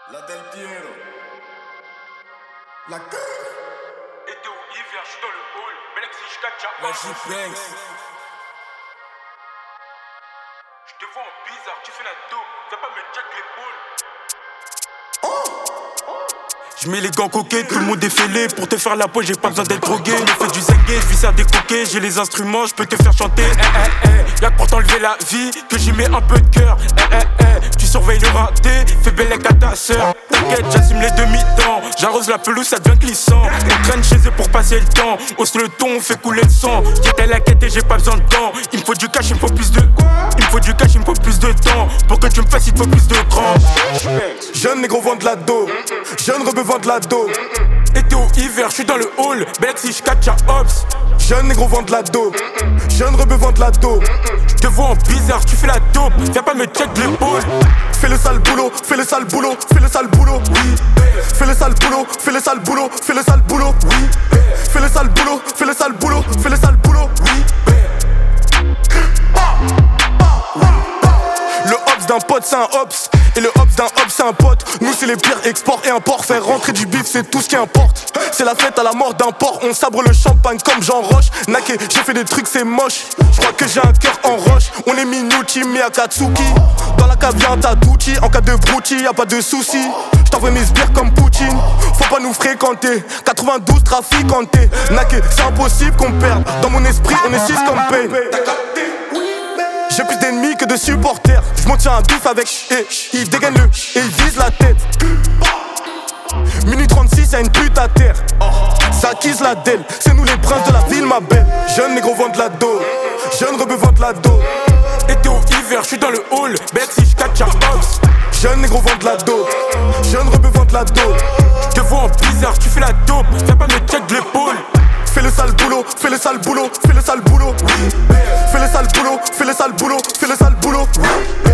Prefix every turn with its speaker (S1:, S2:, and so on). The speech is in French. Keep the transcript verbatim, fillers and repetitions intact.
S1: La Del Piero. La Été
S2: au hiver, j'suis dans le hall. Belexi, j'catcha.
S1: La J-Banks.
S2: J'te vois en bizarre, tu fais la dope. T'as pas me jack l'épaule.
S3: J'mets les gants coquets, tout le monde est fêlé. Pour te faire la peau, j'ai pas besoin d'être drogué. Me fais du zengue, je vis à des coquets. J'ai les instruments, je peux te faire chanter. Eh eh eh, y'a que pour t'enlever la vie que j'y mets un peu de cœur. Eh eh eh, tu surveilles le raté, fais bellec à ta sœur. T'inquiète, j'assume les demi-temps. J'arrose la pelouse, ça devient glissant. On traîne chez eux pour passer le temps. Hausse le ton, on fait couler le sang. J'étais la quête et j'ai pas besoin de temps. Il me faut du cash, il me faut plus de. Il me faut du cash, il me faut plus de temps. Pour que tu me fasses, il te faut plus de cran.
S1: Jeune négro vend de la dos. Jeune rebeu vend de la dos.
S3: Été au hiver, j'suis dans le hall. Belexi, j'catcha Ops.
S1: Jeune négro vend de la dos. Jeune rebeu vend de la dos.
S3: J'te vois en bizarre, tu fais la dope. Viens pas me check l'épaule.
S1: Fais le sale boulot, fais le sale boulot, fais le sale boulot, oui. Fais le sale boulot, fais le sale boulot, fais le sale boulot, oui. Fais le sale boulot, fais le sale boulot, fais le sale boulot, oui. Le hops d'un pote c'est un hops. Et le hops d'un hops c'est un pote. Nous c'est les pires export et import. Faire rentrer du bif c'est tout ce qui importe. C'est la fête à la mort d'un porc. On sabre le champagne comme Jean Roche. Naké, j'ai fait des trucs c'est moche. Je crois que j'ai un cœur en roche. On est Minucci, Miyakatsuki. Dans la cave y'a un tatouchi. En cas de brouti y'a pas de soucis. J't'envoie mes sbires comme Poutine. Faut pas nous fréquenter. quatre-vingt-douze trafiquantés. Naké, c'est impossible qu'on perde. Dans mon esprit on est six comme Payne. J'ai plus d'ennemis que de supporters. J'monte sur un bif avec et il dégaine le et il vise la tête. Minute trente-six, y'a une pute à terre. Ça quise la delle, c'est nous les princes de la ville ma belle. Jeune négro vend de la dos. Jeune rebeu vend de la dos.
S3: Été au hiver, j'suis dans le hall. Belexi, j'catcha Ops.
S1: Jeune négro vend de la dos. Jeune rebeu vend de la dos.
S3: J'te vois en bizarre, tu fais la dope. Viens pas me check de l'épaule.
S1: Fais le sale boulot, fais le sale boulot, fais le sale boulot, oui. Fais le sale boulot, fais le sale boulot, fais le sale boulot, oui.